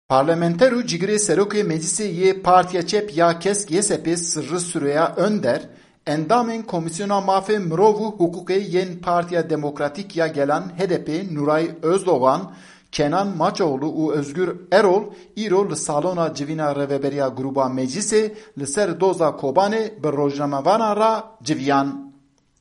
Parlamenteru Cigre Serokê Meclisê yê Partiya Çep ya Kesk YSP Sırrı Süreyya Önder, endamên Komisyona Mafê Mirov û Hukukê yên Partiya Demokratîk ya Gelan HDP Nuray Özdoğan, Kenan Maçoğlu û Özgür Erol îro li salona civîna Rêveberiya Grupa Meclisê li ser doza Kobanê bi rojnamevanan ra civiyan.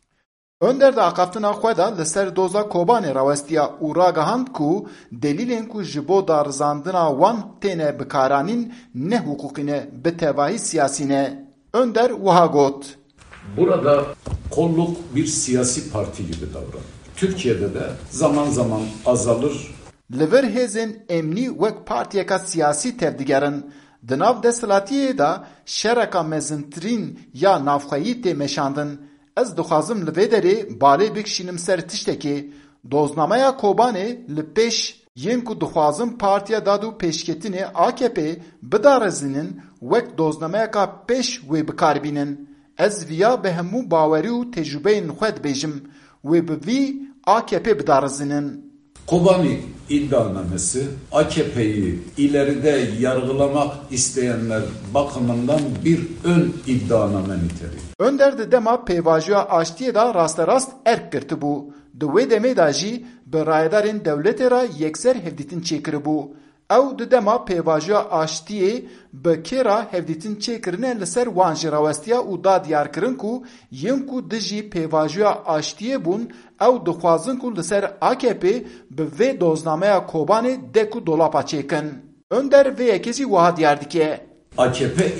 Önder de akaftina xwe da li ser doza Kobanê rawestiya û ragihand ku delîlên ku ji bo darizandina wan têne bikaranîn ne hukukî ne bi tevahî siyasî ne. Önder wiha got. Burada kolluk bir siyasi parti gibi davranıyor. Türkiye'de de zaman zaman azalır. Li vir hêzên emnî wek partiyeka siyasî tevdigerin, di nav desthilatiyê de şereka mezintirîn ya navxweyî tê meşandin. Ez dixwazim li vê derê balê bikişînim ser tiştekê. Doznameya Kobanê li pêş yên ku dixwazim Partiya Dad û Pêşketinê AKP bidarezînin wek doznameyeka pêş wê bikarbînin. Ez viya bi hemû bawerî û tecrübeyên xwe dibêjim wê bi vî AKP bidarezînin. Kobani iddianamesi AKP'yi ileride yargılamak isteyenler bakımından bir ön iddianame niteliği. Önder de dema pêvajoya aştiyê da rasterast erk kirtibû. Di wê demê da jî bi rayedarên dewletê ra yekser hevdîtin çêkiribû. Ew di dema pêvajoya aştiyê bi kêra hevdîtin çêkirine li ser wan ji rawestiya û da diyarkirin ku yên ku di jî pêvajoya aştiyê bûn, ew dixwazin ku li ser AKP bi vê doznameya Kobanê de ku dolapa çêkin. Önder vê yekê jî wiha diyar dike. AKP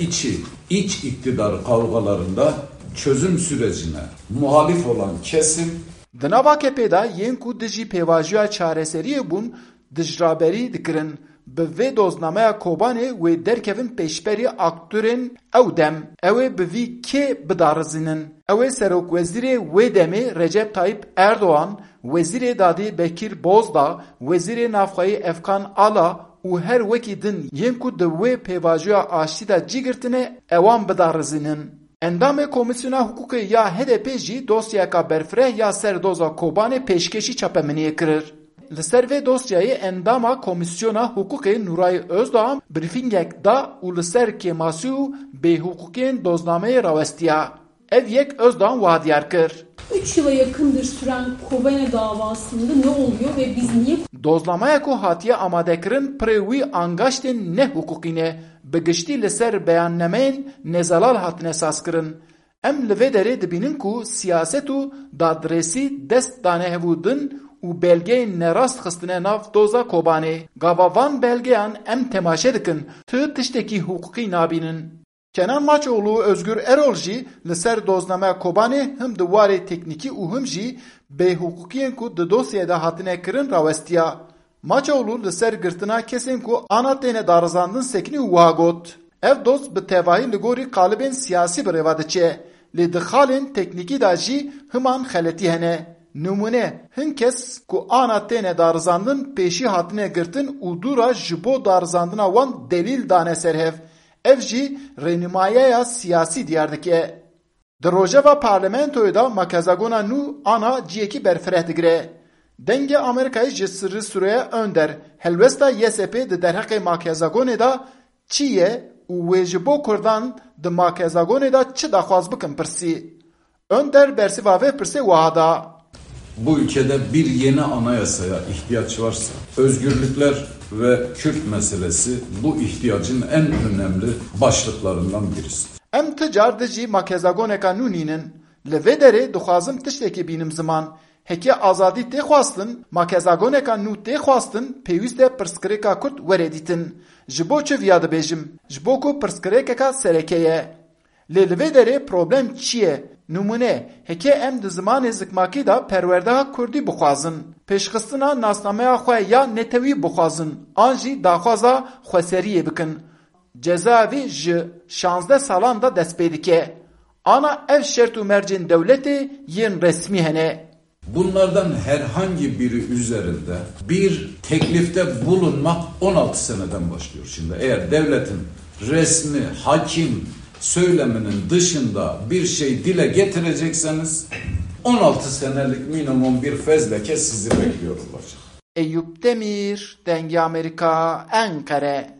iç iktidar kavgalarında çözüm sürecine muhalif olan kesim Di nav AKP'da yên ku di jî pêvajoya çareseriyê bûn dijraberî dikirin. Bi vê doznameya Kobanê wê derkevin pêşberî aktörên ew dem. Ew ê bi vî kê bidarizînin? Ew ê Serokwezîrê wê demê Recep Tayyip Erdoğan, Wezîrê Dadî Bekir Bozdağ, Wezîrê Navxweyî Efkan Ala û her wekî din yên ku di wê pêvajoya aştî da cî girtine ewan bidarizînin. Endamê Komisyona Hukukê ya HDP jî dosyayeka berfireh ya ser doza Kobanê pêşkêşî çapeminiyê kirir. Li ser vê dosyayê endama Komisyona Hukukê Nuray Özdoğan brîfingek da û li ser kêmasî û bêhukukiyên doznameyê rawestiya. Ev yek Özdoğan wiha diyar kir. 3 yıla yakındır süren Kobane davasında ne oluyor ve biz niye... Doznamaya ku hatiye amadekirin pirê wî angaştên ne hukukî ne bi giştî li ser beyannameyên nezalal hatine saskirin. Em li vê derê dibînin ku siyaset û dadresî dest dane hevûdin û belgeyên nerast xistine nav doza Kobanê. Gava van belgeyan em temaşe dikin, tu tiştekî hukukî nabînin. Kenan Maçoğlu Özgür Erol jî li ser doznameya Kobanê him di warê teknîkî û him jî bêhukukiyên ku di dosyayê de hatine kirin rawestiya. Maçoğlu li ser girtina kesên ku ana têne darizandin seknî û wiha got. Ev doz bi tevahî li gorî qalibên siyasî bi rêva diçe. Lê di xalên teknîkî da jî himan xeletî hene. Numune hin kes ku ana têne darizandin pêşî hatine girtin û dûra ji bo darizandina wan delîl dane serhev. Ev jî rênûmayeya siyasî diyar dike. Di rojeva parlamentoyê da makezagona nû ana ciyekî berfireh digire. Dengê Amerîkayê ji Sırrı Süreyya Önder helwesta YSP di derheqê makezagonê da çi ye û wê ji bo Kurdan di makezagonê da çi daxwaz bikin pirsî. Önder bersiva vê pirsê wiha da. Bu ülkede bir yeni anayasaya ihtiyaç varsa özgürlükler ve Kürt meselesi bu ihtiyacın en önemli başlıklarından birisi. Em ticar dijî makezagoneka nû nînin. Li vê derê dixwazim tiştekî bînim ziman. Heke azadî tê xwastin, makezagoneka nû tê xwastin, pêwîst e pirskirêka Kurd were dîtin. Ji bo çi viya dibêjim? Ji bo ku pirskirêkeka sereke ye. Lê li vê derê problem çi ye? Numune, heke em di zimanê zikmakî da perwerdeha Kurdî bixwazin. Pêşxistina nasnameya xwe ya netewî bixwazin, an jî daxwaza xweseriyê bikin. Cezaevî ji 16 salan da dest pê dike. Ana ev şert û mercên devletê yên resmî hene. Bunlardan herhangi biri üzerinde bir teklifte bulunmak 16 seneden başlıyor şimdi. Eğer devletin resmi, hakim söyleminin dışında bir şey dile getirecekseniz 16 senelik minimum bir fezleke sizi bekliyor olacak. Eyüp Demir, Denge Amerika, Ankara.